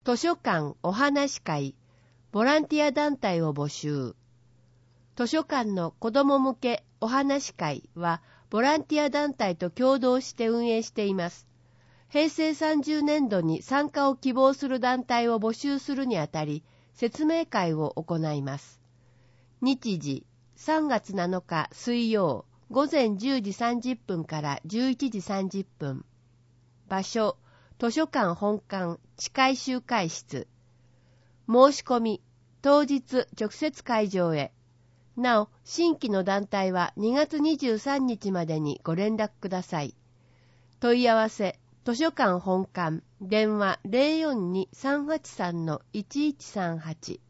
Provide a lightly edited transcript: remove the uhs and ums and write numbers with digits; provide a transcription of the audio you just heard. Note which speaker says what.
Speaker 1: 図書館お話会、ボランティア団体を募集。図書館の子ども向けお話会は、ボランティア団体と共同して運営しています。平成30年度に参加を希望する団体を募集するにあたり、説明会を行います。日時、3月7日水曜、午前10時30分から11時30分。場所、図書館本館地下集会室。申し込み、当日直接会場へ。なお、新規の団体は2月23日までにご連絡ください。問い合わせ、図書館本館、電話 042-383-1138